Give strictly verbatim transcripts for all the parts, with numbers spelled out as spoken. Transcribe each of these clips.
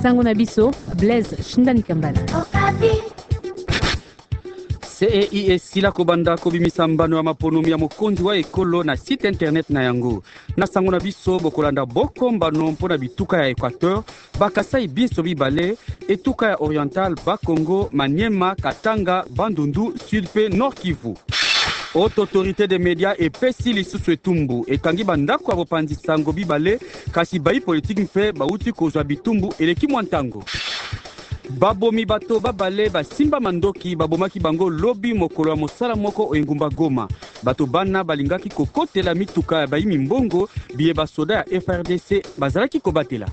Sango na biso, Blaise Shindani Kambala. C E I esila kobanda kobimisa mbano ya maponomi ya mokonzi wa ekolo na site internet na yango. Na sango na biso bokolanda boko mbano mpona bituka ya Equateur, bakasai biso bibale, etuka ya Oriental, Bakongo, Maniema, Katanga, Bandundu, Sud pe Nord Kivu. Haute autorité des médias epesi lisusu etumbu ekangi bandako ya bopanzi sango bibale kasi bayi politique mpe bauti kozwa bitumbu eleki mwa ntango. Babomi bato babale basimba mandoki babomaki bango lobi mokolo ya mosala moko oengumba Goma. Bato bana balingaki kokotela mituka ya bayimi mbongo biye basoda ya F R D C bazalaki kobatela.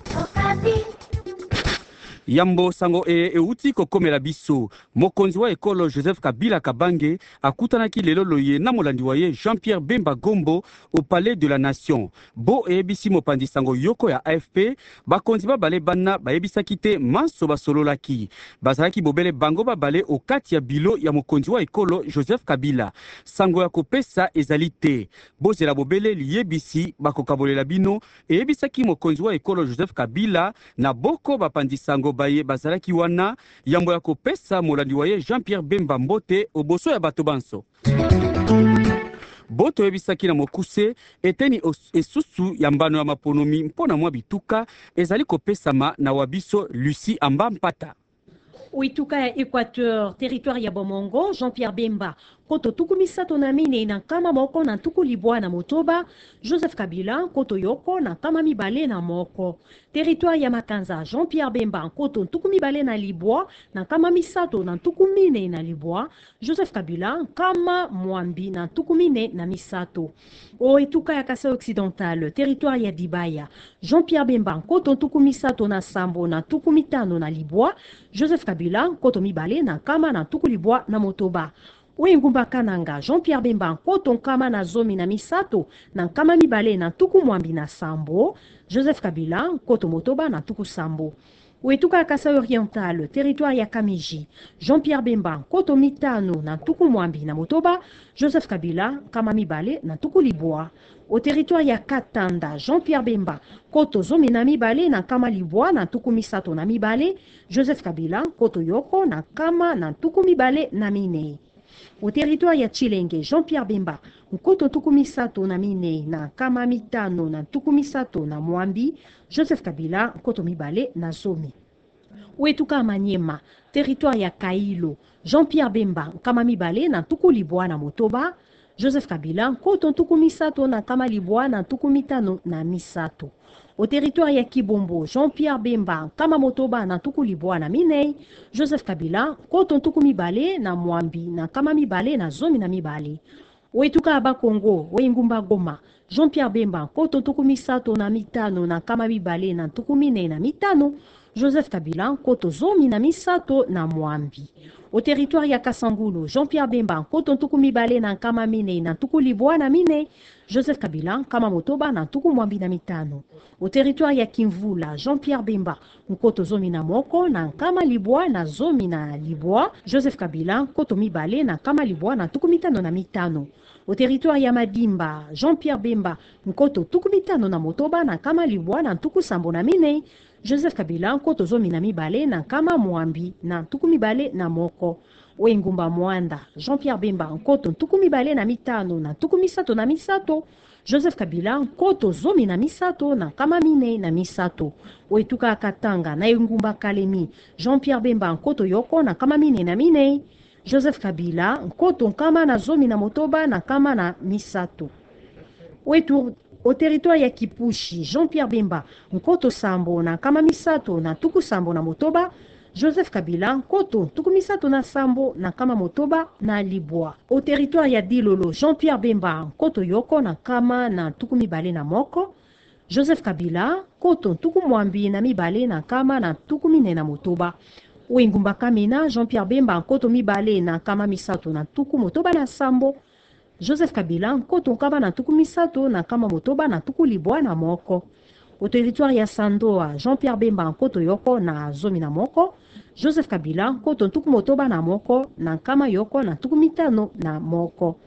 Yambo sango e euti kokomela biso. Mokonzi wa ekolo Joseph Kabila Kabange akutanaki lelo loye na molandi wa ye Jean-Pierre Bemba Gombo au palais de la nation. Bo ebisi mopandi sango yoko ya A F P bakonzi babale bana baebisaki te manso basololaki. Bazalaki bobele bango babale au kati ya bilo ya mokonzi wa ekolo Joseph Kabila. Sango ya kopesa ezali te. Bozela bobele liyebisi bakokabolela bino ebisaki mokonzi wa ekolo Joseph Kabila na boko bapandi sango baye bazalaki wana yambo ya kopesa molandi wa ye Jean-Pierre Bemba Mbote oboso ya bato banso. Boto ebisaki na mokuse eteni esusu ya mbano ya maponomi mpona mwa bituka ezali kopesama na wabiso Lucie Amba Mpata. Ouituka ya Équateur, territoire ya Bomongo, Jean-Pierre Bemba, koto tukumisa tonamine na kama moko na tuku libwa na motoba, Joseph Kabila, koto yoko na kama mibale na moko. Territoire ya Makanza, Jean-Pierre Bemba, koto tuku mibale na libwa na kama misato na tuku mine na libwa, Joseph Kabila, kama mwambi na tuku mine na misato. Ouituka ya Kasai Occidental, territoire ya Dibaya, Jean-Pierre Bemba, koto tuku misato na sambo na tuku mitano na libwa, Joseph Kabila, koto mibale na kama na tuku libwa na motoba. Wengumba Kananga, Jean-Pierre Bemba, koto kama na zomi na misato na kama mibale na tuku mwambi na sambo, Joseph Kabila, koto motoba na tuku sambo. Ouituka Kasai Oriental, territoire ya Kamiji, Jean-Pierre Bemba, koto mitano na tuku mwambi na motoba, Joseph Kabila, kama mibale na tuku libwa. Au territoire ya Katanda, Jean-Pierre Bemba, koto zomi na mibale na kama libwa na tuku misato na mibale, Joseph Kabila, koto yoko na kama na tuku mibale na mine. Au territoire ya Chilenge, Jean-Pierre Bemba, koto tuku misato na mine na kama mitano na tuku misato na mwambi, Joseph Kabila, koto mibale na zomi. Ouituka Maniema, territoire ya Kailo, Jean-Pierre Bemba, kama mibale na tuku libwa na motoba, Joseph Kabila, koto tuku misato na kama libwa na tuku mitano na misato. Au territoire ya Kibombo, Jean-Pierre Bemba, kama motoba na tuku libwa na minei, Joseph Kabila, koto tuku mibale na mwambi na kama mibale na zomi na mibale. Ouituka Bakongo, Wengumba Goma, Jean-Pierre Bemba, koto tuku misato na mitano na kama mibale na tuku mine na mitano, Joseph Kabila, koto zomi na misato na mwambi. Au territoire ya Kasangulu, Jean-Pierre Bemba, koto tuku mibale na kama mine na tuku libwa na mine, Joseph Kabila, kama motoba na tuku mwambi na mitano. Au territoire ya Kimvula, Jean-Pierre Bemba, koto zomi na moko na kama libwa na zomi na libwa, Joseph Kabila, koto mibale na kama libwa na tuku mitano na mitano. Au territoire ya Madimba, Jean-Pierre Bemba, koto tuku mitano na motoba na kama libwa na tuku sambo na mine, Joseph Kabila, koto zomi na mibale na kama mwambi na tuku mibale na moko. Wengumba Mwanda, Jean-Pierre Bemba, koto tuku mibale na mitano na tuku misato na misato, Joseph Kabila, koto zomi na misato na kama mine na misato. Ouituka Katanga na Engumba Kalemi, Jean-Pierre Bemba, koto yoko na kama mine na mine, Joseph Kabila, koto kama na zomi na motoba na kama na misato. Ouitur Au territoire ya Kipushi, Jean-Pierre Bemba, koto sambo na kama misato na tuku sambo na motoba, Joseph Kabila, koto tuku misato na sambo na kama motoba na libwa. Au territoire ya Dilolo, Jean-Pierre Bemba, koto yoko na kama na tuku mibale na moko, Joseph Kabila, koto tuku mwambi na mibale na kama na tuku mine na motoba. Wengumba Kamina, Jean-Pierre Bemba, koto mibale na kama misato na tuku motoba na sambo, Joseph Kabila, koto kama na tuku misato na kama motoba na tuku libwa na moko. Au territoire ya Sandoa, Jean-Pierre Bemba, koto yoko na zomi na moko, Joseph Kabila, koto tuku motoba na moko na kama yoko na tuku mitano na moko.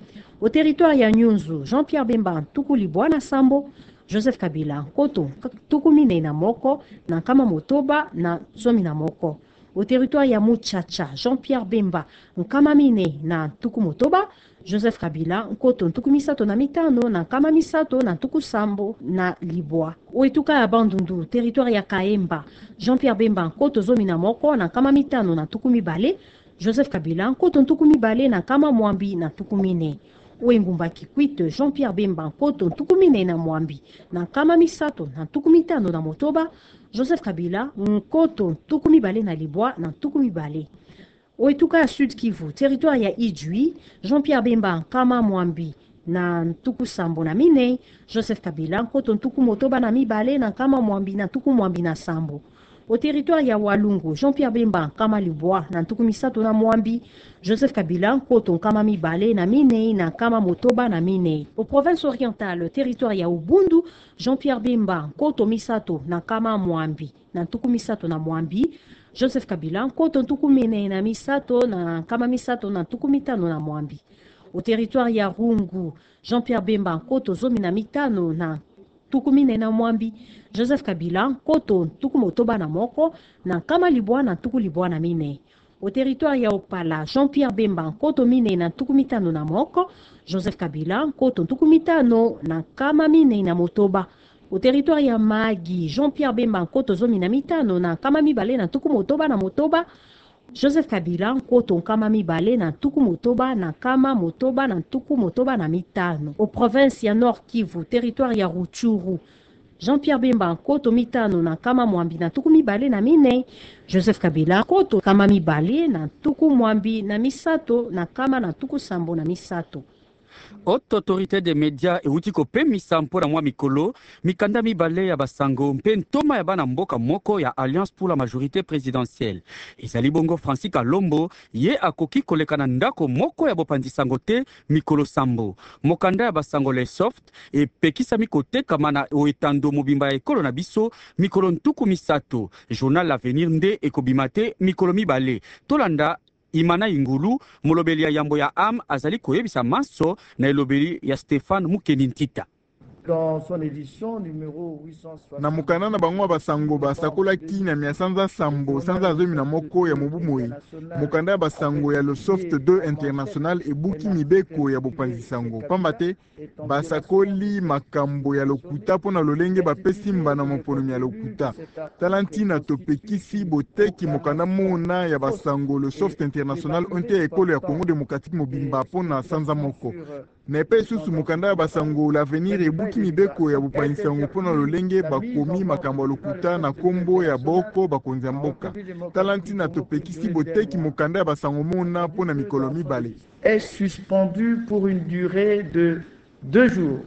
Au territoire ya Nyunzu, Jean-Pierre Bemba Ntuku Libwa na Sambo, Joseph Kabila Nkoto Ntuku Mine na Moko na Nkama Motoba na Zomi na Moko. Au territoire ya Muchacha, Jean-Pierre Bemba Nkama Mine na Ntuku Motoba, Joseph Kabila Nkoto Ntuku Misato na Mitano na Nkama Misato na Ntuku Sambo na Libwa. Au etuka ya Bandundu, territoire ya Kaemba, Jean-Pierre Bemba Nkoto Zomi na Moko na Nkama Mitano na Ntuku Mibale, Joseph Kabila Nkoto Ntuku Mibale na Nkama Mwambi na Ntuku Mine. Wengumba Kikwit, Jean-Pierre Bemba Nkoto Ntuku Mine na Mwambi na Nkama Misato na Ntuku Mitano na Motoba, Joseph Kabila Nkoto Ntuku Mibale na Libwa na Ntuku Mibale. Oetuka ya Sud Kivu, territoire ya Ijui, Jean-Pierre Bemba Nkama Mwambi na Ntuku Sambo na Mine, Joseph Kabila Nkoto Ntuku Motoba na Mibale na Nkama Mwambi na Ntuku Mwambi na Sambo. Au territoire ya Walungu, Jean-Pierre Bemba Nkama Libwa na Ntuku Misato na Mwambi, Joseph Kabila Nkoto Nkama Mibale na Mine na Nkama Motoba na Mine. Au province orientale, territoire ya Ubundu, Jean-Pierre Bemba Nkoto Misato na Nkama Mwambi na Ntuku Misato na Mwambi, Joseph Kabila Nkoto Ntuku Mine na Misato na Nkama Misato na Ntuku Mitano na Mwambi. Au territoire ya Rungu, Jean-Pierre Bemba Nkoto Zomi na Mitano na Ntuku Mine na Mwambi, Joseph Kabila Nkoto Ntuku Motoba na Moko na Nkama Libwa na Ntuku Libwa na Mine. Au territoire ya Opala, Jean-Pierre Bemba Nkoto Mine na Ntuku Mitano na Moko, Joseph Kabila Nkoto Ntuku Mitano na Nkama Mine na Motoba. Au territoire ya Magi, Jean-Pierre Bemba Nkoto Zomi na Mitano na Nkama Mibale na Ntuku Motoba na Motoba, Joseph Kabila Nkoto Nkama Mibale na Ntuku Motoba na Nkama Motoba na Ntuku Motoba na Mitano. Au province ya Nord Kivu, territoire ya Ruchuru, Jean-Pierre Bemba Nkoto Mitano na Nkama Mwambi na Ntuku Mibale na Mine, Joseph Kabila Nkoto Nkama Mibale na Ntuku Mwambi na Misato na Nkama na Ntuku Sambo na Misato. Haute autorité des médias euti kopemisa mpona mwa mikolo mikanda mibale ya basango mpe ntoma ya bana mboka moko ya Alliance pour la majorité présidentielle. Ezali bongo Francis Kalombo ye akoki koleka na ndako moko ya bopanzi sango te mikolo sambo. Mokanda ya basango le soft epekisa mikotekama na oetando mobimba ya ekolo na biso mikolo ntuku misato. Journal L'Avenir nde ekobima te mikolo mibale. Tolanda Imana Ingulu, molobeli ya yambo ya am azali koyebisa maso na elobeli ya Stéphane Mukenintita. Dans son édition numéro huit cent soixante. Na mukana na bango basango basakola kina mia sanza sambo sanza zomi na moko ya mobumoi. Mukanda ya basango ya le soft deux international e buki mibeko ya bopanzi sango. Pambate basakoli makambo ya lokuta pona lolenge bapesi mba na moponomi ya lokuta. Talantina topekisi boteki mukanda mona ya basango le soft international onte ekolo ya Congo démocratique mobimba pona sanza moko. Nepe susu mukanda ya basango L'Avenir e buki mibeko ya bopanzi sango pona lolenge bakomi makambo lokuta na kombo ya boko bakonzi mboka. Talantina topekisi boteki mukanda ya basango mona pona mikolo mibale. Est suspendu pour une durée de deux jours.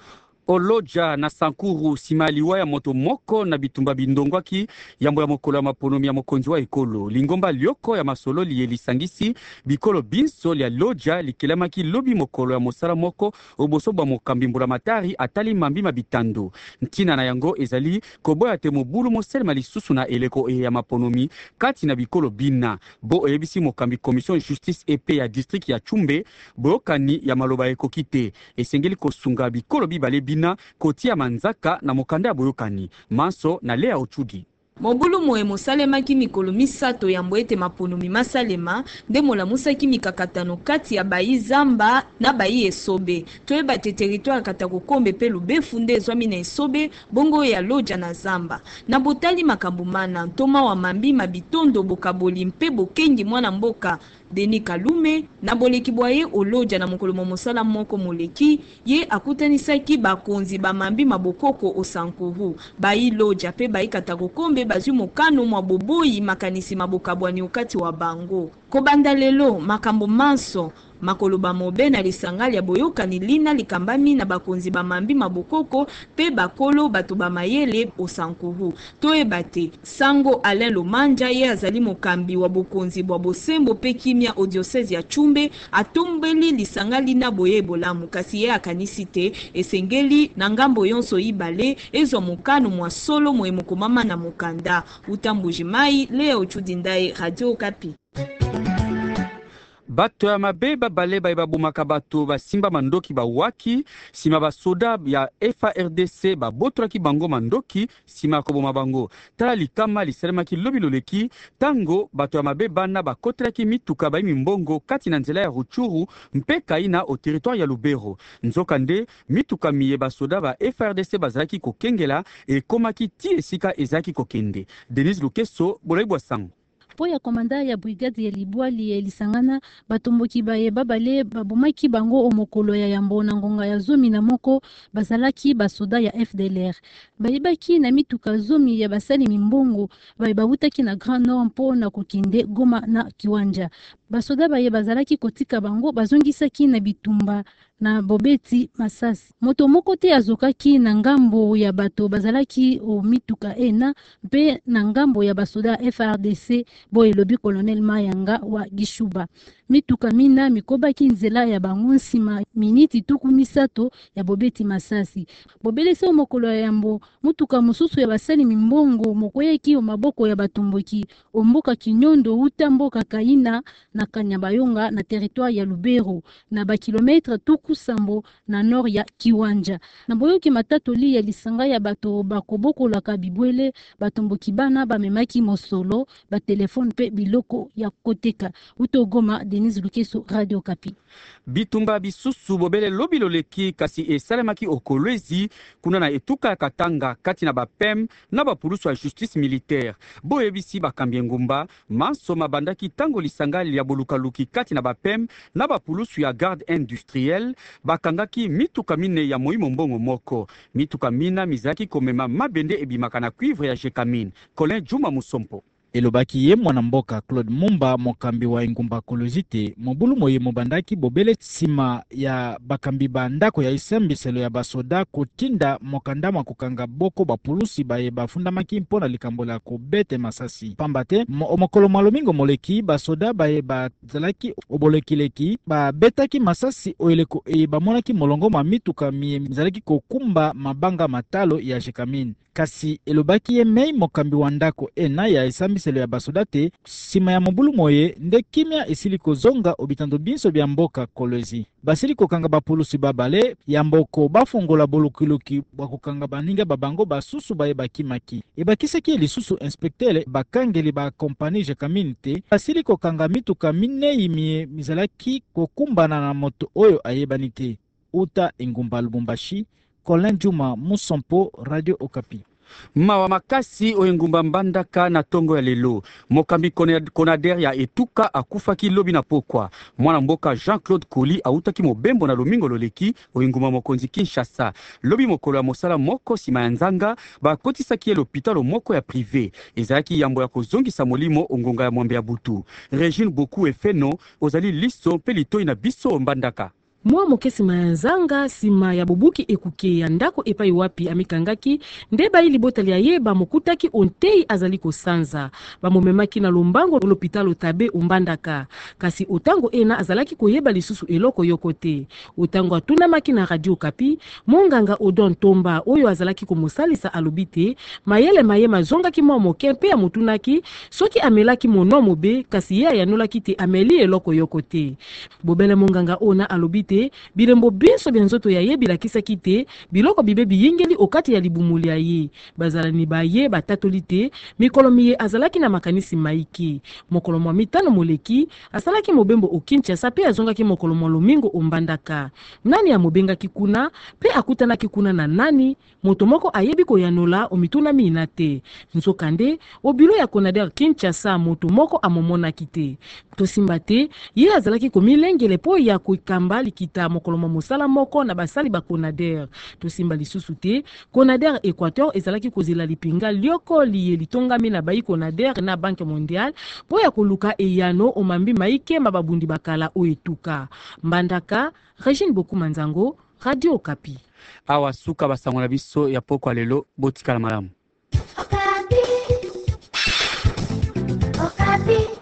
Oloja na Sankuru simaliwa ya moto moko na bitumba bindongwaki yambo ya mokolo ya maponomi ya mokonzi wa ekolo. Lingomba lioko ya masolo liyelisangisi bikolo binso ya loja likelamaki lobi mokolo ya mosala moko oboso ba mokambi mbula matari atali mambi mabitando. Ntina na yango ezali koboya te mobulu moselema lisusu na eleko e ya maponomi kati na bikolo bina. Bo eyebisi mokambi commission justice epe ya district ya Chumbe boyokani ya maloba ekokite. Esengeli kosunga bikolo bibale bina na kotia manzaka na mokanda ya boyokani Manso na Lea Ochudi. Mobulu moe mosalemaki mikolo misato ya mboete maponomi masalema nde molamusaki mikakatano kati ya bayi zamba na bayi esobe. Toyeba te territoire katakokombe pe lubefu nde ezwami na esobe bongo ya loja na zamba. Na botali makambo mana ntoma wa mambi mabitondo bokaboli mpe bokengi mwana mboka Denis Kalume na boleki bwaye oloja na mokolo mosala moko moleki ye akutanisaki bakonzi bamambi mabokoko osankuru bayi loja pe bayi katakokombe bazwi mokano mwa boboyi makanisi mabokabwani okati wa bango. Kobanda lelo makambo manso makolo bamobe na lisangali ya boyokani lina likambami na bakonzi bamambi mabokoko pe bakolo bato bamayele osankuru. Toyeba te Sango Alain Lomanja ye azali mokambi wa bokonzi bwa bosembo pe kimia au diocèse ya Chumbe atombeli lisangali na boye bolamu kasi ye akanisi te esengeli na ngambo yonso ibale ezwa mokano mwa solo mwe mokomama na mokanda. Utambujimai Leo Chudindae, Radio Okapi. bato ya mabe babale baye babomaka bato basimba mandoki bawaki sima basoda ya F A R D C babotolaki bango mandoki sima koboma bango. Tala likama lisalemaki lobi loleki tango bato ya mabe bana bakotelaki mituka bayi mimbongo kati na nzela ya Ruchuru mpe Kaina au territoire ya Lubero. Nzokande mituka miye basoda ba F A R D C bazalaki kokengela e komaki ti esika ezaki kokende. Denis Lukeso Bolaibwa Sango. Po ya komanda ya brigade ya Libwali ya Lisangana batomboki baye babale babomaki bango omokolo ya yambo na ngonga ya zomi na moko bazalaki basoda ya F D L R bayebaki na mituka zomi ya basali mimbongo baye babutaki na Grand Nord mpo na kokende Goma na Kiwanja. Basoda baye bazalaki kotika bango bazongisaki na bitumba na bobeti masasi. Moto moko te azokaki na ngambo ya bato bazalaki o mituka ena mpe na ngambo ya basoda F A R D C bo elobi Colonel Mayanga wa Gishuba. Mituka mina mikobaki nzela ya bango nsima miniti tuku misato ya bobeti masasi. Bobelese omokolo ya yambo mutuka mususu ya basali mimbongo mokoyeki o maboko ya batomboki omboka Kinyondo uta mboka Kaina na Kanyabayonga na territoire ya Lubero na ba kilometre tuku sambo na nord ya Kiwanja. Na boyoki matatoli ya lisanga ya bato bakoboko la kabibwele batomboki bana bamemaki mosolo ba telefone pe biloko ya koteka. Utogoma Denis Lukeso, Radio Kapi. Bitumba bisusu bobele lobi loleki kasi esalemaki okolwezi kuna na etuka ya Katanga kati na bapem na bapulusu ya justice militaire. Boyebisi bakambi ngumba manso mabandaki tango lisanga ya bolukaluki kati na bapem na bapulusu ya garde industrielle bakangaki mituka mine ya moimo mbongo moko. Mituka mina mizaki komema mabende ebimaka na cuivre ya Jekamine. Colin Juma Musompo. Elobaki ye mwana mboka Claude Mumba mokambi wa ingumba kolozite mobulu moye mobandaki bobele sima ya bakambi bandako ya isembiselo ya basoda kotinda mokandama kokanga boko bapulusi baye bafundamaki mpona likambo la kobete masasi pambate mo, mokolo malomingo moleki basoda baye bazalaki obolekileki babetaki masasi oeleko e bamonaki molongo ma mituka mie mizalaki kokumba mabanga matalo ya Jekamine. Kasi elobaki ye mei mokambi wa ndako ena ya esambiselo ya basodate sima ya mobulu moye nde kimia esili kozonga obitando binso bya mboka kolezi. Basili kokanga bapulusi babale ya mboko bafongola bolukiluki bakokanga baninga babango basusu baye bakimaki. Ebakisaki elisusu inspectele bakangeli ba kompani Jekamine te basili kokanga mituka mine imie mizalaki kokumbana na moto oyo ayebani te. Uta Engumba Lubumbashi, Colin Juma Musompo, Radio Okapi. Mawa makasi oyengumba mbandaka na tongo ya lelo. Mokambi konader ya etuka akufaki lobi na pokwa. Mwana mboka Jean-Claude Koli autaki mobembo na lomingo loleki oyengumba mokonzi Kinshasa. Lobi mokolo ya mosala moko sima ya nzanga bakotisaki l'hôpital moko ya privé. Ezalaki yambo ya kozongisa molimo ongonga ya mwambe ya butu. Regine Boku efeno ozali liso pelito ina biso mbandaka. Mwa mokesi manzanga sima ya bobuki ekuke ya ndako epai wapi amikangaki ndeba ili botali ya yeba mokutaki ontei azali kosanza bamomemaki na lombango l'hôpital Tabe umbandaka kasi otango ena azalaki koyeba lisusu eloko yokote otango atunamaki na Radio Kapi monganga Odon Tomba oyo azalaki komosalisa alobite mayele mayema zongaki mwa moke mpe ya mutunaki soki amelaki monomo be kasi ye ayanolaki te ameli eloko yokote bobele monganga ona alobite bilembo binso bienzoto ya ye bilakisaki te biloko bibe biyingeli okati ya libumuli ya ye bazalani baye batatoli te mikolo miye azalaki na makanisi maiki mokolo mwa mitano moleki asalaki mobembo o Kinshasa pe azongaki mokolo mwa lomingo ombandaka nani ya mobengaki kuna pe akutanaki kuna na nani moto moko ayebi koyanola omituna mina te nzokande obilo ya Konader Kinshasa moto moko amomonaki te tosimba te ye azalaki komilengele po ya kokamba kita mokolo mosala moko na basali ba Konader tosimba lisusu te Konader Equateur ezalaki kozela lipinga lioko liye litongami na bayi Konader na Banque Mondiale po ya koluka eyano omambi maike mababundi bakala oetuka mbandaka Regine Boku Manzango Radio Okapi. Awa suka basango na biso ya poko lelo botikala malamu. Okapi. Okapi.